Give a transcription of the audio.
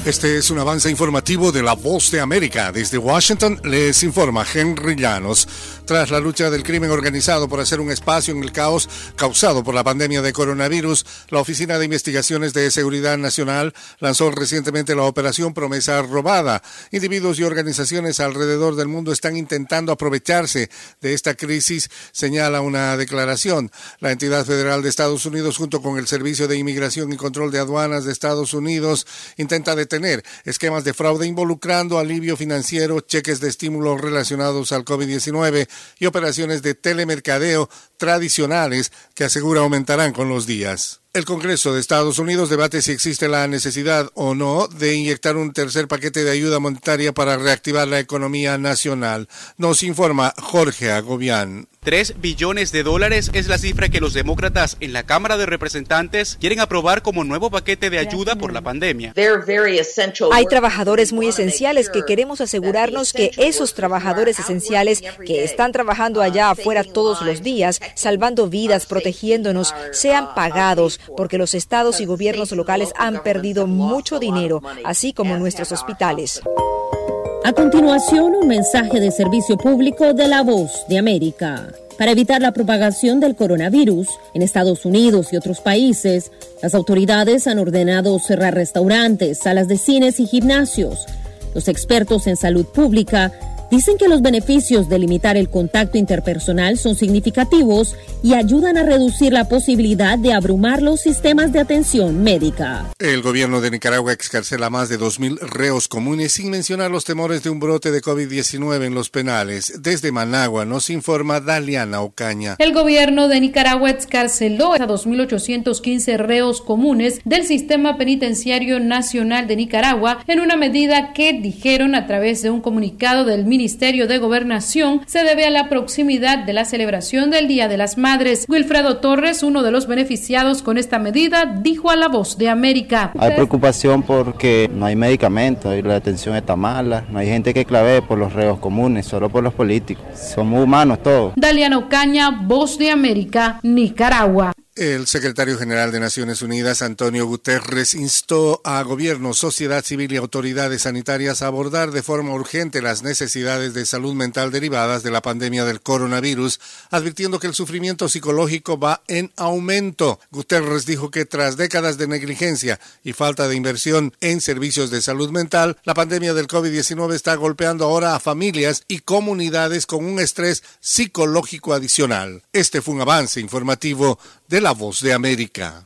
Este es un avance informativo de La Voz de América. Desde Washington les informa Henry Llanos. Tras la lucha del crimen organizado por hacer un espacio en el caos causado por la pandemia de coronavirus, la Oficina de Investigaciones de Seguridad Nacional lanzó recientemente la Operación Promesa Robada. Individuos y organizaciones alrededor del mundo están intentando aprovecharse de esta crisis, señala una declaración. La entidad federal de Estados Unidos, junto con el Servicio de Inmigración y Control de Aduanas de Estados Unidos, intenta detener esquemas de fraude involucrando alivio financiero, cheques de estímulo relacionados al COVID-19 y operaciones de telemercadeo tradicionales que asegura aumentarán con los días. El Congreso de Estados Unidos debate si existe la necesidad o no de inyectar un tercer paquete de ayuda monetaria para reactivar la economía nacional. Nos informa Jorge Agobián. $3 billones es la cifra que los demócratas en la Cámara de Representantes quieren aprobar como nuevo paquete de ayuda por la pandemia. Hay trabajadores muy esenciales que queremos asegurarnos que esos trabajadores esenciales que están trabajando allá afuera todos los días, salvando vidas, protegiéndonos, sean pagados, porque los estados y gobiernos locales han perdido mucho dinero, así como nuestros hospitales. A continuación, un mensaje de servicio público de La Voz de América. Para evitar la propagación del coronavirus en Estados Unidos y otros países, las autoridades han ordenado cerrar restaurantes, salas de cines y gimnasios. Los expertos en salud pública dicen que los beneficios de limitar el contacto interpersonal son significativos y ayudan a reducir la posibilidad de abrumar los sistemas de atención médica. El gobierno de Nicaragua excarcela a más de 2,000 reos comunes sin mencionar los temores de un brote de COVID-19 en los penales. Desde Managua nos informa Daliana Ocaña. El gobierno de Nicaragua excarceló a 2,815 reos comunes del Sistema Penitenciario Nacional de Nicaragua en una medida que, dijeron a través de un comunicado del Ministerio de Gobernación, se debe a la proximidad de la celebración del Día de las Madres. Wilfredo Torres, uno de los beneficiados con esta medida, dijo a La Voz de América: hay preocupación porque no hay medicamentos y la atención está mala, no hay gente que clave por los reos comunes, solo por los políticos. Somos humanos todos. Daliana Ocaña, Voz de América, Nicaragua. El secretario general de Naciones Unidas, Antonio Guterres, instó a gobiernos, sociedad civil y autoridades sanitarias a abordar de forma urgente las necesidades de salud mental derivadas de la pandemia del coronavirus, advirtiendo que el sufrimiento psicológico va en aumento. Guterres dijo que tras décadas de negligencia y falta de inversión en servicios de salud mental, la pandemia del COVID-19 está golpeando ahora a familias y comunidades con un estrés psicológico adicional. Este fue un avance informativo de La Voz de América.